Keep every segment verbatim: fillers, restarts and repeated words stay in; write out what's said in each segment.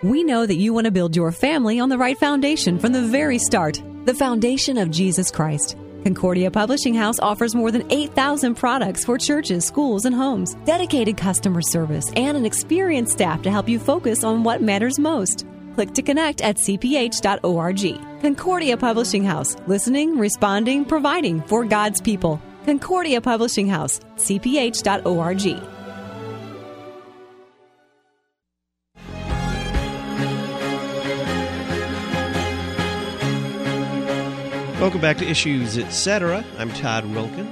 We know that you want to build your family on the right foundation from the very start, the foundation of Jesus Christ. Concordia Publishing House offers more than eight thousand products for churches, schools, and homes, dedicated customer service, and an experienced staff to help you focus on what matters most. Click to connect at c p h dot org. Concordia Publishing House, listening, responding, providing for God's people. Concordia Publishing House, c p h dot org. Welcome back to Issues, et cetera. I'm Todd Wilkin.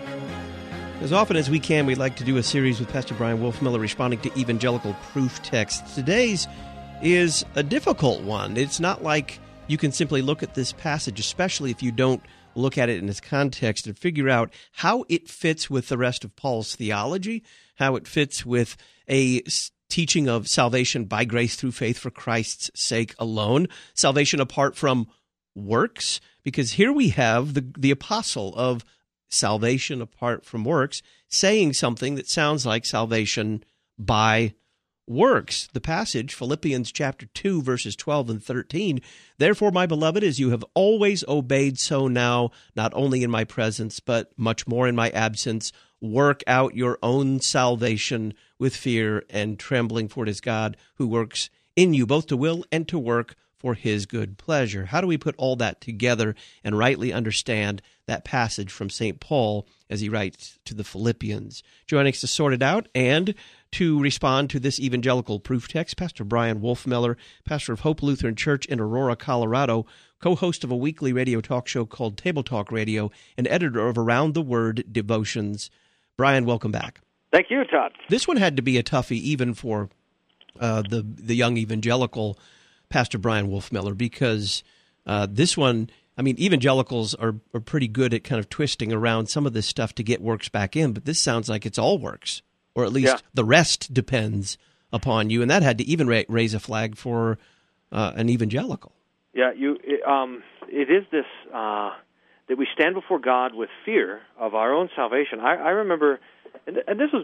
As often as we can, we'd like to do a series with Pastor Bryan Wolfmueller responding to evangelical proof texts. Today's is a difficult one. It's not like you can simply look at this passage, especially if you don't look at it in its context, and figure out how it fits with the rest of Paul's theology, how it fits with a teaching of salvation by grace through faith for Christ's sake alone, salvation apart from works. Because here we have the, the apostle of salvation apart from works saying something that sounds like salvation by works. The passage, Philippians chapter two, verses twelve and thirteen, "Therefore, my beloved, as you have always obeyed, so now, not only in my presence, but much more in my absence, work out your own salvation with fear and trembling, for it is God who works in you both to will and to work for his good pleasure." How do we put all that together and rightly understand that passage from Saint Paul as he writes to the Philippians? Joining us to sort it out and to respond to this evangelical proof text, Pastor Bryan Wolfmueller, pastor of Hope Lutheran Church in Aurora, Colorado, co-host of a weekly radio talk show called Table Talk Radio, and editor of Around the Word Devotions. Bryan, welcome back. Thank you, Todd. This one had to be a toughie even for uh, the the young evangelical Pastor Bryan Wolfmueller, because uh, this one, I mean, evangelicals are, are pretty good at kind of twisting around some of this stuff to get works back in, but this sounds like it's all works, or at least yeah. the rest depends upon you, and that had to even ra- raise a flag for uh, an evangelical. Yeah, you. It, um, it is this, uh, that we stand before God with fear of our own salvation. I, I remember, and, and this was,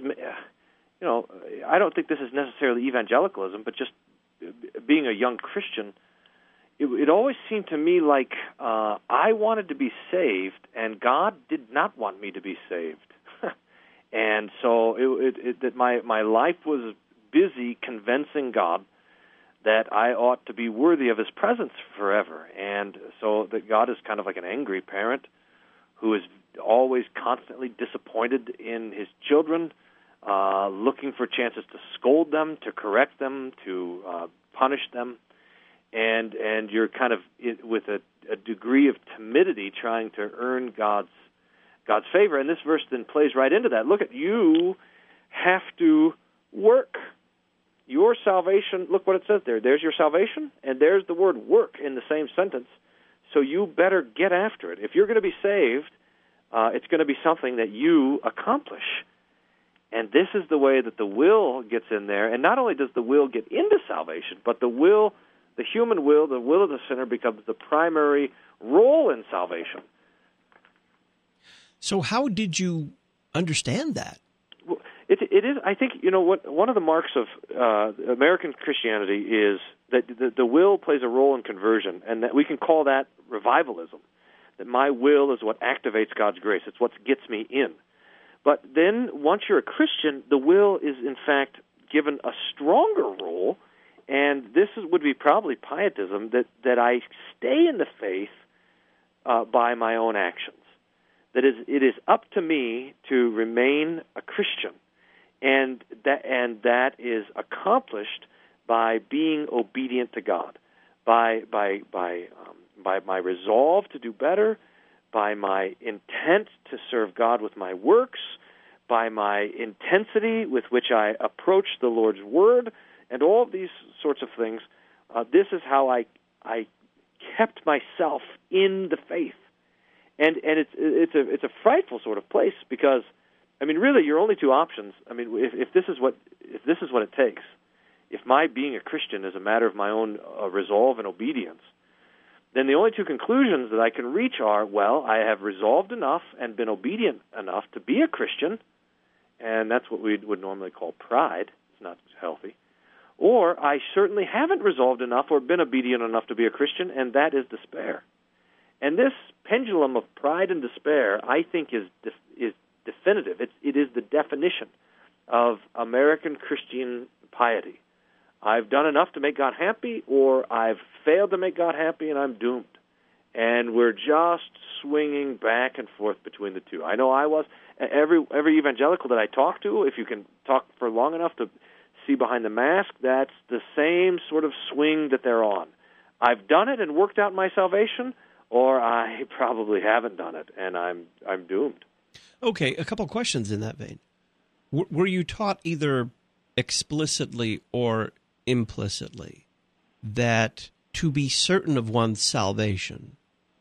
you know, I don't think this is necessarily evangelicalism, but just being a young Christian, it, it always seemed to me like uh, I wanted to be saved, and God did not want me to be saved. And so it, it, it, that my, my life was busy convincing God that I ought to be worthy of his presence forever. And so that God is kind of like an angry parent who is always constantly disappointed in his children, Uh, looking for chances to scold them, to correct them, to uh, punish them, and and you're kind of in, with a, a degree of timidity trying to earn God's God's favor. And this verse then plays right into that. Look at you have to work. Your salvation, look what it says there. There's your salvation, and there's the word work in the same sentence. So you better get after it. If you're going to be saved, uh, it's going to be something that you accomplish. And this is the way that the will gets in there. And not only does the will get into salvation, but the will, the human will, the will of the sinner becomes the primary role in salvation. So how did you understand that? Well, it, it is, I think, you know, what one of the marks of uh, American Christianity is that the, the will plays a role in conversion, and that we can call that revivalism, that my will is what activates God's grace. It's what gets me in. But then once you're a Christian, the will is, in fact, given a stronger role, and this is, would be probably pietism, that, that I stay in the faith uh, by my own actions. That is, it is up to me to remain a Christian, and that, and that is accomplished by being obedient to God, by, by, by, um, by my resolve to do better, by my intent to serve God with my works, by my intensity with which I approach the Lord's Word, and all of these sorts of things. Uh, this is how I I kept myself in the faith, and and it's it's a it's a frightful sort of place, because I mean, really, your only two options. I mean, if, if this is what if this is what it takes, if my being a Christian is a matter of my own uh, resolve and obedience, then the only two conclusions that I can reach are, well, I have resolved enough and been obedient enough to be a Christian, and that's what we would normally call pride. It's not healthy. or I certainly haven't resolved enough or been obedient enough to be a Christian, and that is despair. And this pendulum of pride and despair, I think, is is definitive. It's, it is the definition of American Christian piety. I've done enough to make God happy, or I've failed to make God happy, and I'm doomed. And we're just swinging back and forth between the two. I know I was. Every every evangelical that I talk to, if you can talk for long enough to see behind the mask, that's the same sort of swing that they're on. I've done it and worked out my salvation, or I probably haven't done it, and I'm I'm doomed. Okay, a couple questions in that vein. W- were you taught either explicitly or implicitly that to be certain of one's salvation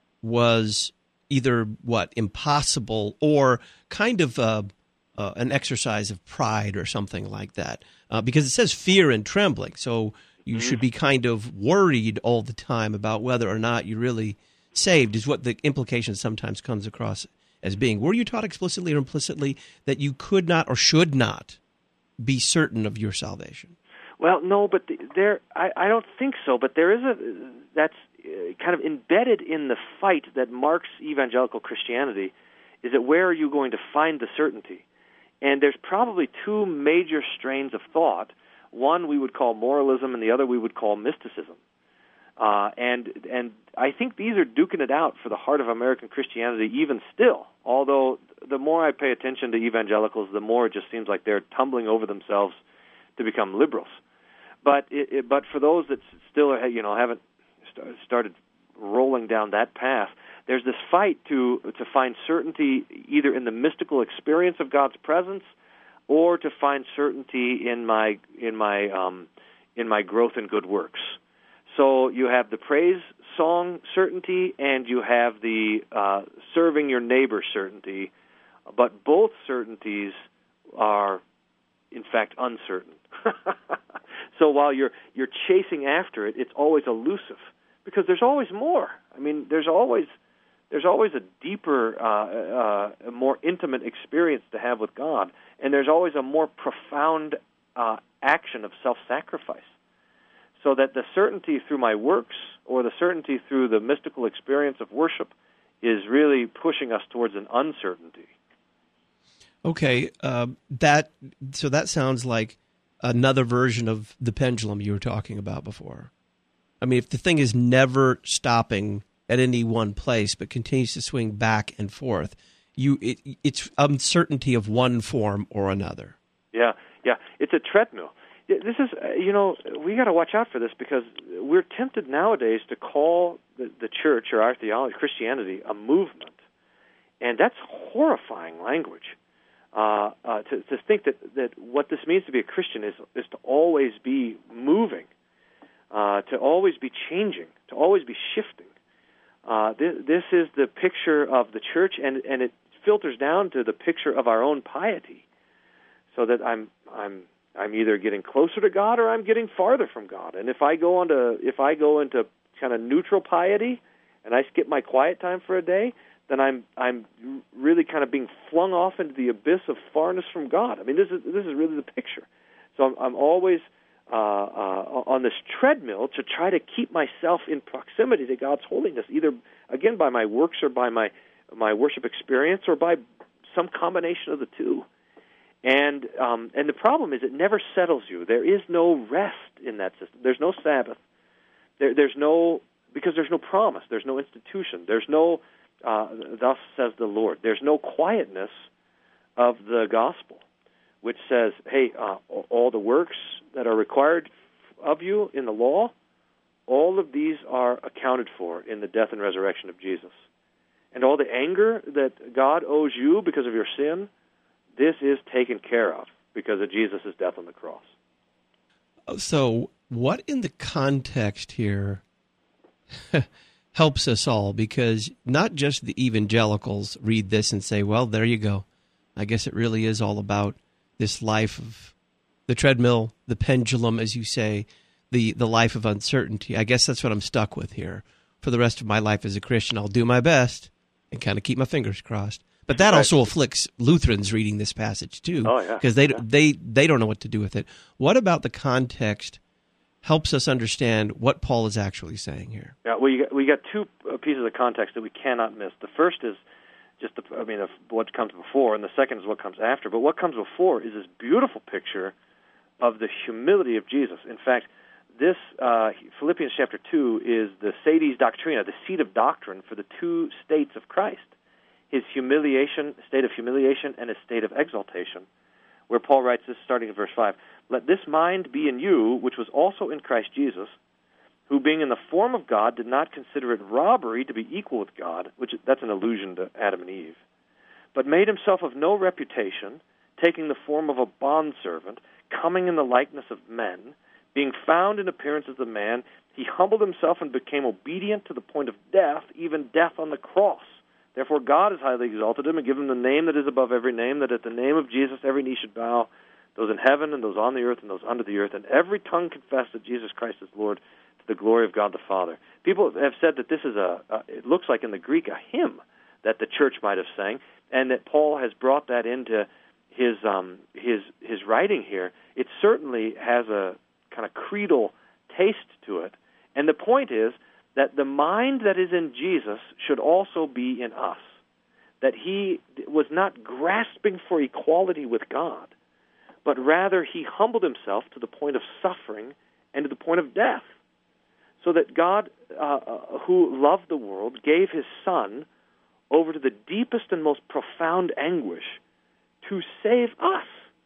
was either, what, impossible or kind of uh, uh, an exercise of pride or something like that? Uh, because it says fear and trembling, so you mm-hmm. should be kind of worried all the time about whether or not you're really saved, is what the implication sometimes comes across as being. Were you taught explicitly or implicitly that you could not or should not be certain of your salvation? Well, no, but the, there, I, I don't think so. But there is a that's uh, kind of embedded in the fight that marks evangelical Christianity. Is that where are you going to find the certainty? And there's probably two major strains of thought. One we would call moralism, and the other we would call mysticism. Uh, and and I think these are duking it out for the heart of American Christianity even still. Although the more I pay attention to evangelicals, the more it just seems like they're tumbling over themselves to become liberals. But it, it, but for those that still you know haven't st- started rolling down that path, there's this fight to to find certainty either in the mystical experience of God's presence, or to find certainty in my in my um, in my growth in good works. So you have the praise song certainty, and you have the uh, serving your neighbor certainty, but both certainties are, in fact, uncertain. So while you're you're chasing after it, it's always elusive because there's always more. I mean, there's always there's always a deeper, uh, uh, a more intimate experience to have with God, and there's always a more profound uh, action of self-sacrifice. So that the certainty through my works or the certainty through the mystical experience of worship is really pushing us towards an uncertainty. Okay, uh, that so that sounds like another version of the pendulum you were talking about before. I mean, if the thing is never stopping at any one place but continues to swing back and forth, you it, it's uncertainty of one form or another. Yeah, yeah, it's a treadmill. This is, you know, we got to watch out for this because we're tempted nowadays to call the, the church or our theology, Christianity, a movement, and that's horrifying language. Uh, uh, to, to think that, that what this means to be a Christian is is to always be moving, uh, to always be changing, to always be shifting. Uh, this, this is the picture of the church, and, and it filters down to the picture of our own piety, so that I'm I'm. I'm either getting closer to God or I'm getting farther from God. And if I go on to, if I go into kind of neutral piety and I skip my quiet time for a day, then I'm I'm really kind of being flung off into the abyss of farness from God. I mean, this is this is really the picture. So I'm, I'm always uh, uh, on this treadmill to try to keep myself in proximity to God's holiness, either again by my works or by my my worship experience or by some combination of the two. And um, and the problem is it never settles you. There is no rest in that system. There's no Sabbath. There, there's no, because there's no promise. There's no institution. There's no, uh, thus says the Lord. There's no quietness of the gospel, which says, hey, uh, all the works that are required of you in the law, all of these are accounted for in the death and resurrection of Jesus. And all the anger that God owes you because of your sin, this is taken care of because of Jesus' death on the cross. So what in the context here helps us all? Because not just the evangelicals read this and say, well, there you go. I guess it really is all about this life of the treadmill, the pendulum, as you say, the, the life of uncertainty. I guess that's what I'm stuck with here. For the rest of my life as a Christian, I'll do my best and kind of keep my fingers crossed. But that also afflicts Lutherans reading this passage too, oh, yeah. because they yeah. they they don't know what to do with it. What about the context helps us understand what Paul is actually saying here. Yeah, well, you got, we got two pieces of context that we cannot miss. The first is just, the, I mean, of what comes before, and the second is what comes after. But what comes before is this beautiful picture of the humility of Jesus. In fact, this uh, Philippians chapter two is the sedis doctrina, the seat of doctrine for the two states of Christ, his humiliation, state of humiliation, and his state of exaltation, where Paul writes this starting in verse five, "Let this mind be in you, which was also in Christ Jesus, who being in the form of God did not consider it robbery to be equal with God," which that's an allusion to Adam and Eve, "but made himself of no reputation, taking the form of a bondservant, coming in the likeness of men, being found in appearance as a man, he humbled himself and became obedient to the point of death, even death on the cross. Therefore God has highly exalted him and given him the name that is above every name, that at the name of Jesus every knee should bow, those in heaven and those on the earth and those under the earth, and every tongue confess that Jesus Christ is Lord, to the glory of God the Father." People have said that this is a, a it looks like in the Greek, a hymn that the church might have sang, and that Paul has brought that into his um, his his writing here. It certainly has a kind of creedal taste to it. And the point is that the mind that is in Jesus should also be in us, that he was not grasping for equality with God, but rather he humbled himself to the point of suffering and to the point of death, so that God, uh, who loved the world, gave his Son over to the deepest and most profound anguish to save us.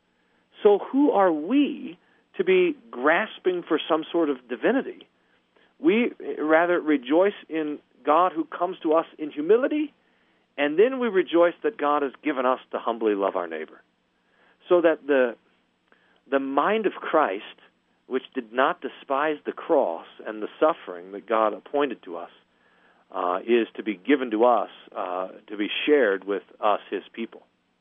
So who are we to be grasping for some sort of divinity? We rather rejoice in God who comes to us in humility, and then we rejoice that God has given us to humbly love our neighbor. So that the the mind of Christ, which did not despise the cross and the suffering that God appointed to us, uh, is to be given to us, uh, to be shared with us, his people.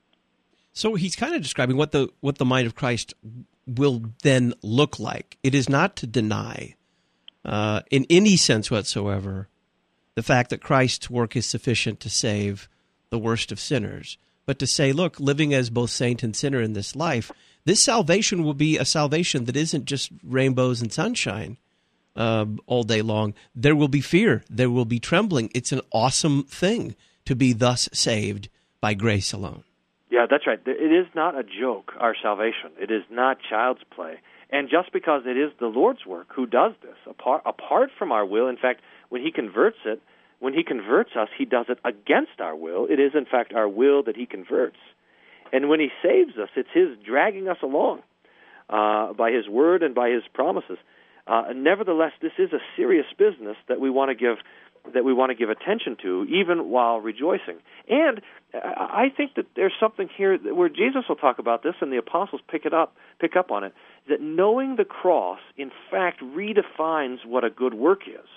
So he's kind of describing what the what the mind of Christ will then look like. It is not to deny, uh, in any sense whatsoever, the fact that Christ's work is sufficient to save the worst of sinners, but to say, look, living as both saint and sinner in this life, this salvation will be a salvation that isn't just rainbows and sunshine uh, all day long. There will be fear. There will be trembling. It's an awesome thing to be thus saved by grace alone. Yeah, that's right. It is not a joke, our salvation. It is not child's play. And just because it is the Lord's work who does this, apart, apart from our will, in fact, when he converts it, when he converts us, he does it against our will. It is, in fact, our will that he converts. And when he saves us, it's his dragging us along uh, by his word and by his promises. Uh, nevertheless, this is a serious business that we want to give that we want to give attention to, even while rejoicing. And I think that there's something here where Jesus will talk about this, and the apostles pick it up, pick up on it, that knowing the cross, in fact, redefines what a good work is.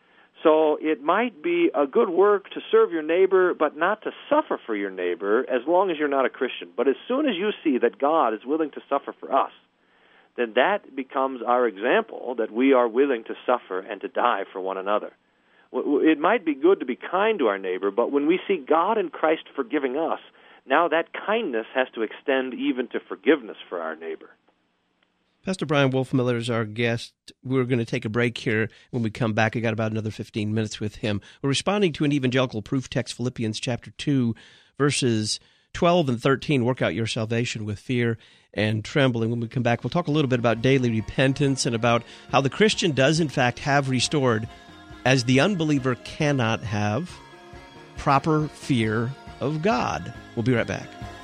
So it might be a good work to serve your neighbor, but not to suffer for your neighbor, as long as you're not a Christian. But as soon as you see that God is willing to suffer for us, then that becomes our example, that we are willing to suffer and to die for one another. It might be good to be kind to our neighbor, but when we see God in Christ forgiving us, now that kindness has to extend even to forgiveness for our neighbor. Pastor Brian Wolfmueller is our guest. We're going to take a break here. When we come back, I got about another fifteen minutes with him. We're responding to an evangelical proof text, Philippians chapter two, verses twelve and thirteen. Work out your salvation with fear and trembling. When we come back, we'll talk a little bit about daily repentance and about how the Christian does, in fact, have restored, as the unbeliever cannot have, proper fear of God. We'll be right back.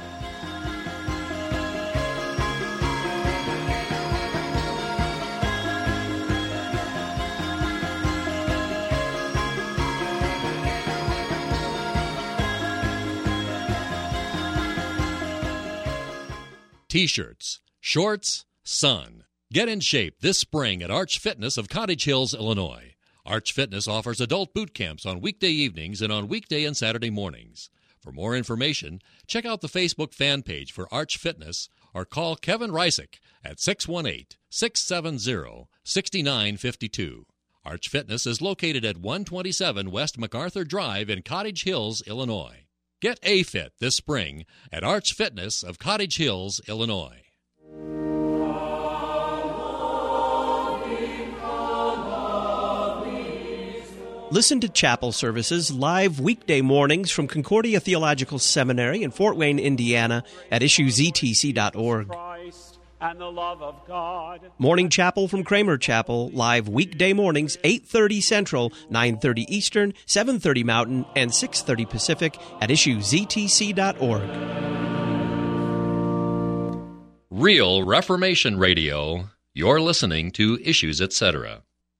T-shirts, shorts, sun. Get in shape this spring at Arch Fitness of Cottage Hills, Illinois. Arch Fitness offers adult boot camps on weekday evenings and on weekday and Saturday mornings. For more information, check out the Facebook fan page for Arch Fitness or call Kevin Reisick at six one eight, six seven zero, six nine five two. Arch Fitness is located at one twenty-seven West MacArthur Drive in Cottage Hills, Illinois. Get A-Fit this spring at Arch Fitness of Cottage Hills, Illinois. Listen to chapel services live weekday mornings from Concordia Theological Seminary in Fort Wayne, Indiana at issues e t c dot org. And the love of God. Morning Chapel from Kramer Chapel, live weekday mornings, eight thirty Central, nine thirty Eastern, seven thirty Mountain, and six thirty Pacific at issues e t c dot org. Real Reformation Radio. You're listening to Issues, et cetera.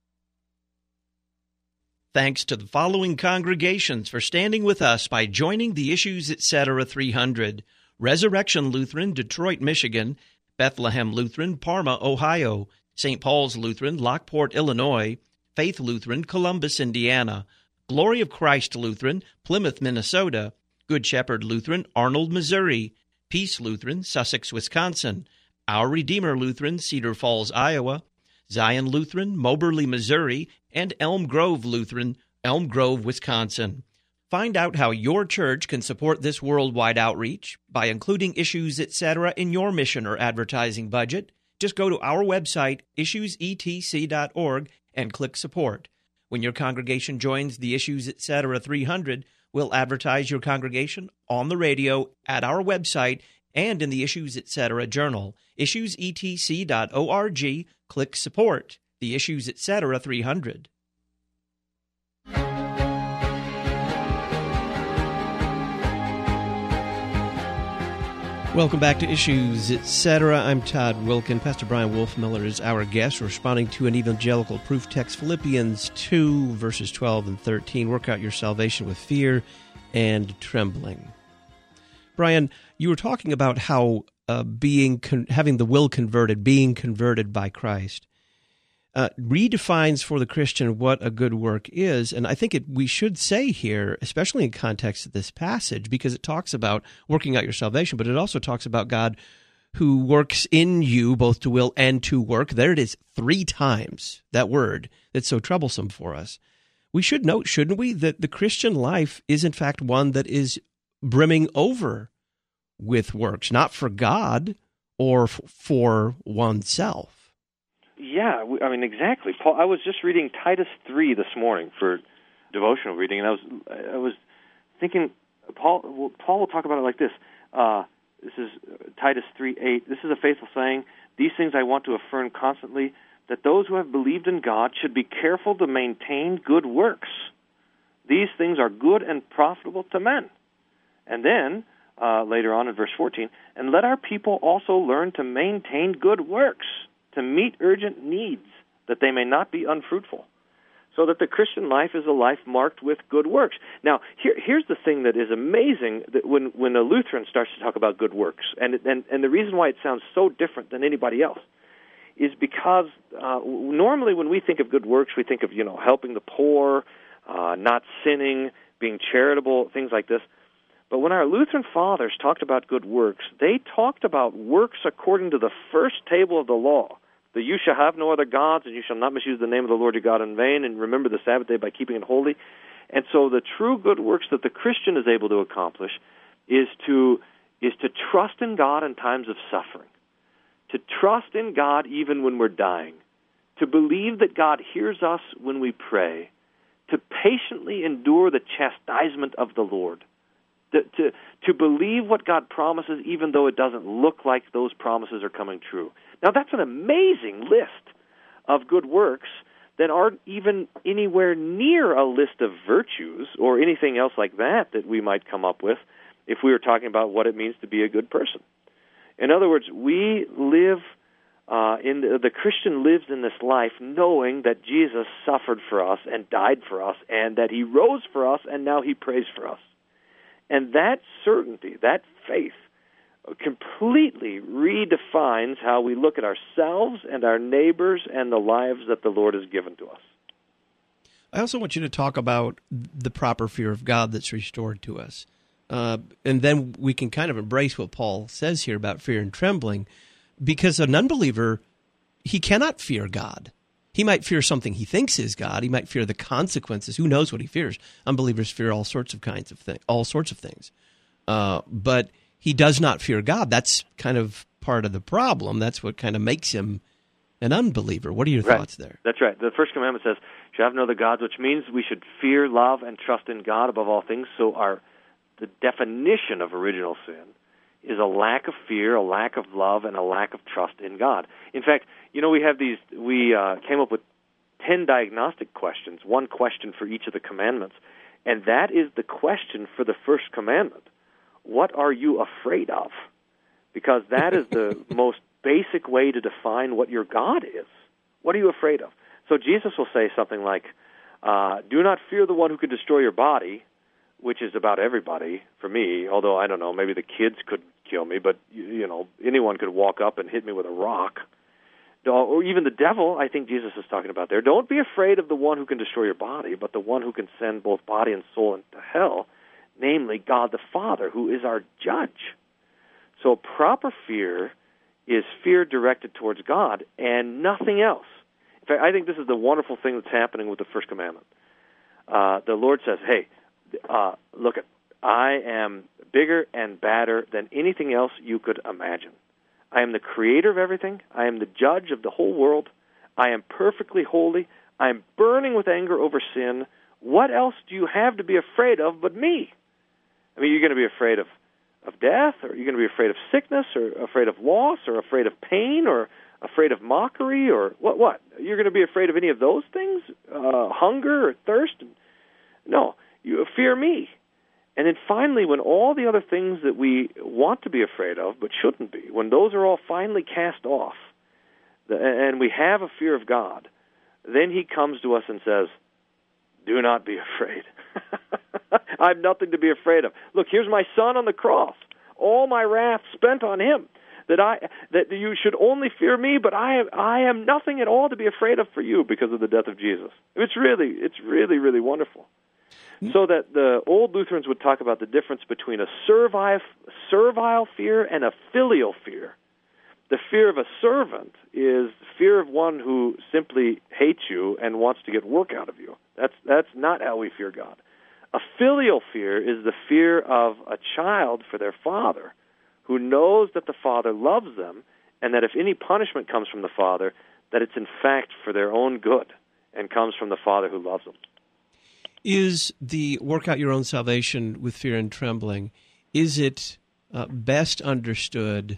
Thanks to the following congregations for standing with us by joining the Issues, et cetera three hundred. Resurrection Lutheran, Detroit, Michigan; Bethlehem Lutheran, Parma, Ohio; Saint Paul's Lutheran, Lockport, Illinois; Faith Lutheran, Columbus, Indiana; Glory of Christ Lutheran, Plymouth, Minnesota; Good Shepherd Lutheran, Arnold, Missouri; Peace Lutheran, Sussex, Wisconsin; Our Redeemer Lutheran, Cedar Falls, Iowa; Zion Lutheran, Moberly, Missouri; and Elm Grove Lutheran, Elm Grove, Wisconsin. Find out how your church can support this worldwide outreach by including Issues, et cetera in your mission or advertising budget. Just go to our website, issues e t c dot org, and click Support. When your congregation joins the Issues, et cetera three hundred, we'll advertise your congregation on the radio, at our website, and in the Issues, et cetera journal. issues e t c dot org, click Support. The Issues, et cetera three hundred. Welcome back to Issues, et cetera. I'm Todd Wilken. Pastor Brian Wolfmueller is our guest, responding to an evangelical proof text, Philippians two, verses twelve and thirteen. Work out your salvation with fear and trembling. Brian, you were talking about how uh, being con- having the will converted, being converted by Christ, uh, redefines for the Christian what a good work is. And I think it, we should say here, especially in context of this passage, because it talks about working out your salvation, but it also talks about God who works in you both to will and to work. There it is three times, that word that's so troublesome for us. We should note, shouldn't we, that the Christian life is in fact one that is brimming over with works, not for God or f- for oneself. Yeah, I mean, exactly. Paul, I was just reading Titus three this morning for devotional reading, and I was I was thinking, Paul well, Paul will talk about it like this. Uh, this is Titus three eight. This is a faithful saying. These things I want to affirm constantly, that those who have believed in God should be careful to maintain good works. These things are good and profitable to men. And then, uh, later on in verse fourteen, and let our people also learn to maintain good works, to meet urgent needs, that they may not be unfruitful. So that the Christian life is a life marked with good works. Now, here, here's the thing that is amazing, that when, when a Lutheran starts to talk about good works, and, and, and the reason why it sounds so different than anybody else, is because uh, normally when we think of good works, we think of, you know, helping the poor, uh, not sinning, being charitable, things like this. But when our Lutheran fathers talked about good works, they talked about works according to the first table of the law. The you shall have no other gods, and you shall not misuse the name of the Lord your God in vain, and remember the Sabbath day by keeping it holy. And so the true good works that the Christian is able to accomplish is to is to trust in God in times of suffering, to trust in God even when we're dying, to believe that God hears us when we pray, to patiently endure the chastisement of the Lord, to, to, to believe what God promises even though it doesn't look like those promises are coming true. Now, that's an amazing list of good works that aren't even anywhere near a list of virtues or anything else like that that we might come up with if we were talking about what it means to be a good person. In other words, we live, uh, in the, the Christian lives in this life knowing that Jesus suffered for us and died for us and that he rose for us and now he prays for us. And that certainty, that faith, completely redefines how we look at ourselves and our neighbors and the lives that the Lord has given to us. I also want you to talk about the proper fear of God that's restored to us. Uh, and then we can kind of embrace what Paul says here about fear and trembling, because an unbeliever, he cannot fear God. He might fear something he thinks is God. He might fear the consequences. Who knows what he fears? Unbelievers fear all sorts of kinds of things, all sorts of things. Uh, but he does not fear God. That's kind of part of the problem. That's what kind of makes him an unbeliever. What are your right. thoughts there? That's right. The first commandment says, "You have no other gods," which means we should fear, love, and trust in God above all things. So our the definition of original sin is a lack of fear, a lack of love, and a lack of trust in God. In fact, you know, we have these. We uh, came up with ten diagnostic questions, one question for each of the commandments, and that is the question for the first commandment. What are you afraid of? Because that is the most basic way to define what your God is. What are you afraid of? So Jesus will say something like, uh, do not fear the one who could destroy your body, which is about everybody for me, although, I don't know, maybe the kids could kill me, but, you, you know, anyone could walk up and hit me with a rock. Or even the devil, I think Jesus is talking about there. Don't be afraid of the one who can destroy your body, but the one who can send both body and soul into hell, namely God the Father, who is our judge. So proper fear is fear directed towards God and nothing else. In fact, I think this is the wonderful thing that's happening with the first commandment. Uh, the Lord says, hey, uh, look, I am bigger and badder than anything else you could imagine. I am the creator of everything. I am the judge of the whole world. I am perfectly holy. I am burning with anger over sin. What else do you have to be afraid of but me? I mean, you're going to be afraid of, of death, or you're going to be afraid of sickness, or afraid of loss, or afraid of pain, or afraid of mockery, or what? What? You're going to be afraid of any of those things? Uh, hunger or thirst? No, you fear me. And then finally, when all the other things that we want to be afraid of but shouldn't be, when those are all finally cast off, and we have a fear of God, then he comes to us and says, do not be afraid. I have nothing to be afraid of. Look, here's my son on the cross. All my wrath spent on him. That I that you should only fear me, but I am I am nothing at all to be afraid of for you because of the death of Jesus. It's really it's really really wonderful. So that the old Lutherans would talk about the difference between a servile, servile fear and a filial fear. The fear of a servant is fear of one who simply hates you and wants to get work out of you. That's that's not how we fear God. A filial fear is the fear of a child for their father, who knows that the father loves them and that if any punishment comes from the father, that it's in fact for their own good and comes from the father who loves them. Is the work out your own salvation with fear and trembling, is it uh, best understood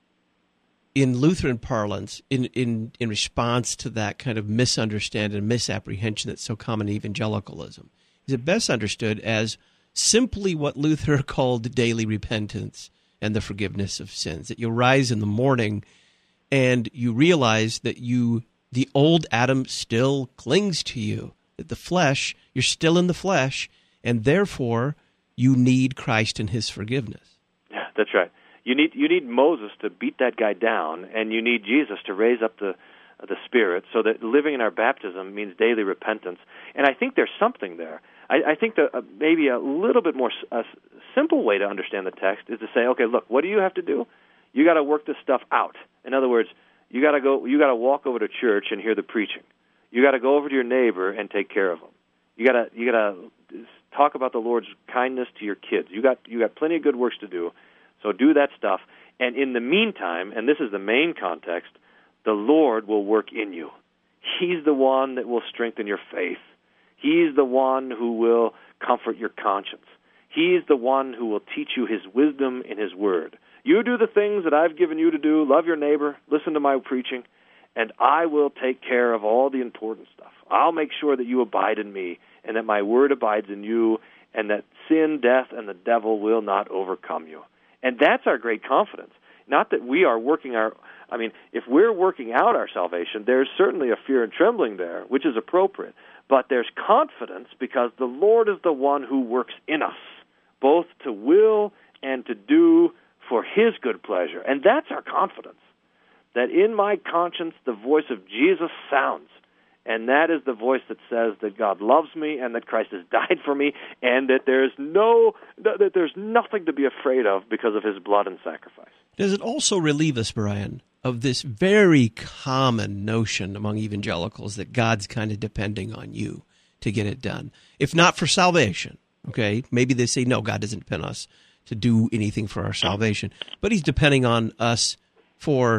in Lutheran parlance in, in, in response to that kind of misunderstanding and misapprehension that's so common in evangelicalism? Is it best understood as simply what Luther called daily repentance and the forgiveness of sins, that you rise in the morning and you realize that you, the old Adam still clings to you, that the flesh, you're still in the flesh, and therefore you need Christ and his forgiveness. Yeah, that's right. You need you need Moses to beat that guy down, and you need Jesus to raise up the the Spirit, so that living in our baptism means daily repentance. And I think there's something there. I, I think that uh, maybe a little bit more a simple way to understand the text is to say, okay, look, what do you have to do? You got to work this stuff out. In other words, you got to go. You got to walk over to church and hear the preaching. You got to go over to your neighbor and take care of them. You got to you got to talk about the Lord's kindness to your kids. You got you got plenty of good works to do. So do that stuff. And in the meantime, and this is the main context, the Lord will work in you. He's the one that will strengthen your faith. He's the one who will comfort your conscience. He's the one who will teach you his wisdom in his word. You do the things that I've given you to do. Love your neighbor. Listen to my preaching. And I will take care of all the important stuff. I'll make sure that you abide in me and that my word abides in you and that sin, death, and the devil will not overcome you. And that's our great confidence. Not that we are working our, I mean, if we're working out our salvation, there's certainly a fear and trembling there, which is appropriate. But there's confidence because the Lord is the one who works in us, both to will and to do for his good pleasure. And that's our confidence, that in my conscience the voice of Jesus sounds. And that is the voice that says that God loves me and that Christ has died for me and that there's no that there's nothing to be afraid of because of his blood and sacrifice. Does it also relieve us, Brian, of this very common notion among evangelicals that God's kind of depending on you to get it done? If not for salvation, okay, maybe they say, no, God doesn't depend on us to do anything for our salvation, but he's depending on us for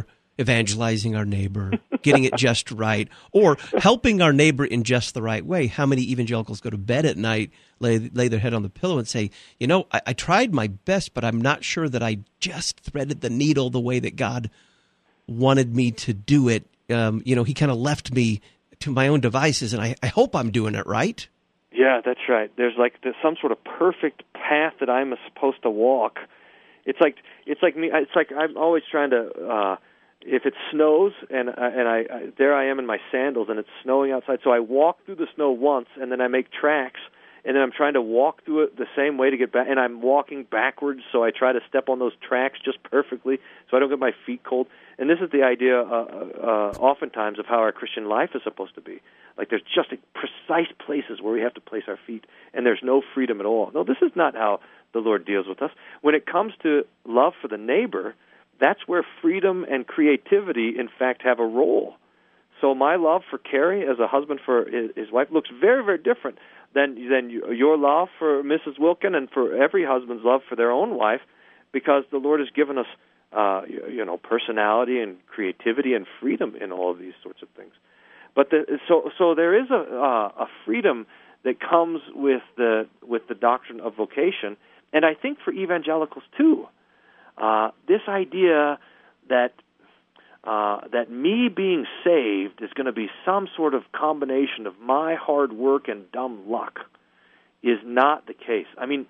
evangelizing our neighbor, getting it just right, or helping our neighbor in just the right way. How many evangelicals go to bed at night, lay, lay their head on the pillow and say, you know, I, I tried my best, but I'm not sure that I just threaded the needle the way that God wanted me to do it. Um, you know, he kind of left me to my own devices, and I, I hope I'm doing it right. Yeah, that's right. There's like there's some sort of perfect path that I'm supposed to walk. It's like it's like me. It's like I'm always trying to. Uh, if it snows and uh, and I, I there I am in my sandals and it's snowing outside, so I walk through the snow once and then I make tracks and then I'm trying to walk through it the same way to get back, and I'm walking backwards, so I try to step on those tracks just perfectly so I don't get my feet cold. And this is the idea, uh, uh, oftentimes, of how our Christian life is supposed to be. Like there's just precise places where we have to place our feet, and there's no freedom at all. No, this is not how the Lord deals with us. When it comes to love for the neighbor, that's where freedom and creativity, in fact, have a role. So my love for Carrie as a husband for his, his wife looks very, very different than than your love for Missus Wilkin and for every husband's love for their own wife, because the Lord has given us, uh, you know, personality and creativity and freedom in all of these sorts of things. But the, so so there is a uh, a freedom that comes with the with the doctrine of vocation, and I think for evangelicals too, uh, this idea that uh, that me being saved is going to be some sort of combination of my hard work and dumb luck is not the case. I mean,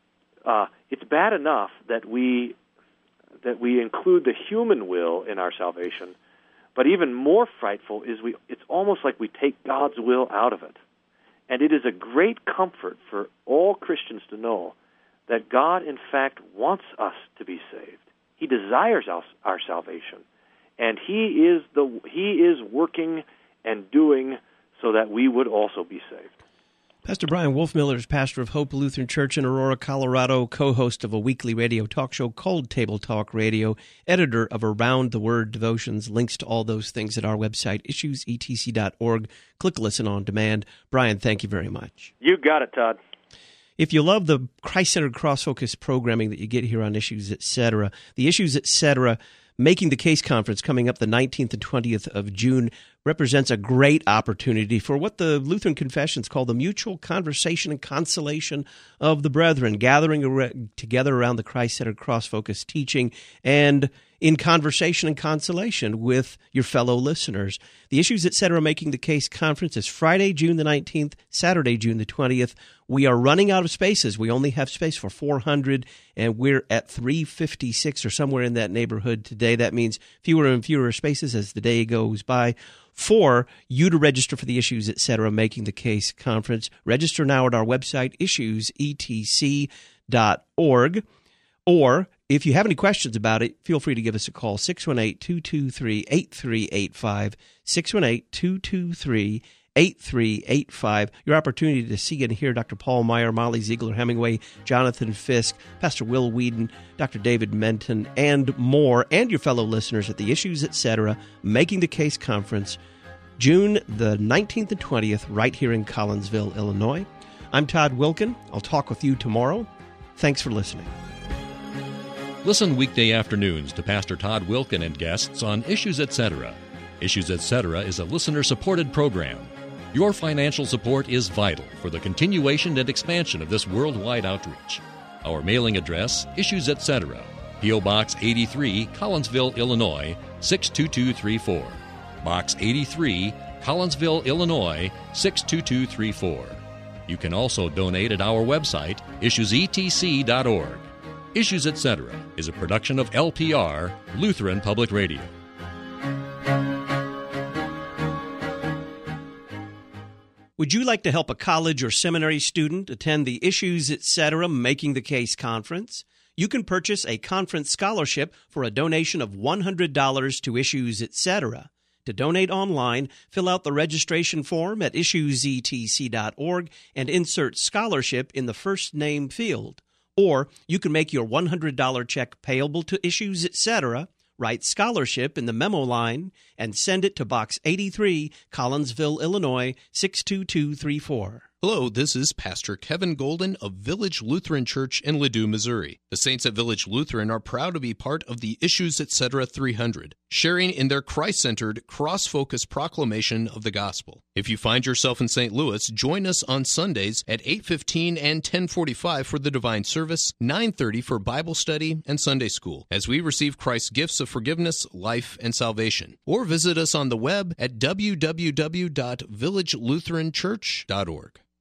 uh, it's bad enough that we that we include the human will in our salvation. But even more frightful is we it's almost like we take God's will out of it. And it is a great comfort for all Christians to know that God, in fact, wants us to be saved. He desires us, our salvation. And he is the he is working and doing so that we would also be saved. Pastor Brian Wolfmueller is pastor of Hope Lutheran Church in Aurora, Colorado, co-host of a weekly radio talk show called Table Talk Radio, editor of Around the Word Devotions. Links to all those things at our website, issues e t c dot org. Click Listen on Demand. Brian, thank you very much. You got it, Todd. If you love the Christ-centered cross-focus programming that you get here on Issues, et cetera, the Issues, et cetera, Making the Case Conference coming up the nineteenth and twentieth of June represents a great opportunity for what the Lutheran Confessions call the mutual conversation and consolation of the brethren, gathering together around the Christ-centered cross-focus teaching and in conversation and consolation with your fellow listeners. The Issues, et cetera. Making the Case Conference is Friday, June the nineteenth, Saturday, June the twentieth. We are running out of spaces. We only have space for four hundred, and we're at three fifty-six or somewhere in that neighborhood today. That means fewer and fewer spaces as the day goes by. For you to register for the Issues, et cetera. Making the Case Conference, register now at our website, issues e t c dot org. Or if you have any questions about it, feel free to give us a call, six one eight, two two three, eight three eight five, six one eight, two two three, eight three eight five. Your opportunity to see and hear Doctor Paul Meyer, Molly Ziegler Hemingway, Jonathan Fisk, Pastor Will Whedon, Doctor David Menton, and more, and your fellow listeners at the Issues, et cetera. Making the Case Conference, June the nineteenth and twentieth, right here in Collinsville, Illinois. I'm Todd Wilkin. I'll talk with you tomorrow. Thanks for listening. Listen weekday afternoons to Pastor Todd Wilkin and guests on Issues, et cetera. Issues, et cetera is a listener-supported program. Your financial support is vital for the continuation and expansion of this worldwide outreach. Our mailing address, Issues, et cetera. P O. Box eighty-three, Collinsville, Illinois, six two two three four. Box eighty-three, Collinsville, Illinois, six two two three four. You can also donate at our website, issues e t c dot org. Issues, et cetera is a production of L P R, Lutheran Public Radio. Would you like to help a college or seminary student attend the Issues, et cetera. Making the Case Conference? You can purchase a conference scholarship for a donation of one hundred dollars to Issues, et cetera. To donate online, fill out the registration form at issues e t c dot org and insert scholarship in the first name field. Or you can make your one hundred dollars check payable to Issues, et cetera, write scholarship in the memo line, and send it to Box eighty-three, Collinsville, Illinois, six two two three four. Hello, this is Pastor Kevin Golden of Village Lutheran Church in Ladue, Missouri. The saints at Village Lutheran are proud to be part of the Issues Etc. three hundred, sharing in their Christ-centered, cross-focused proclamation of the gospel. If you find yourself in Saint Louis, join us on Sundays at eight fifteen and ten forty-five for the divine service, nine thirty for Bible study and Sunday school, as we receive Christ's gifts of forgiveness, life, and salvation. Or visit us on the web at w w w dot village lutheran church dot org.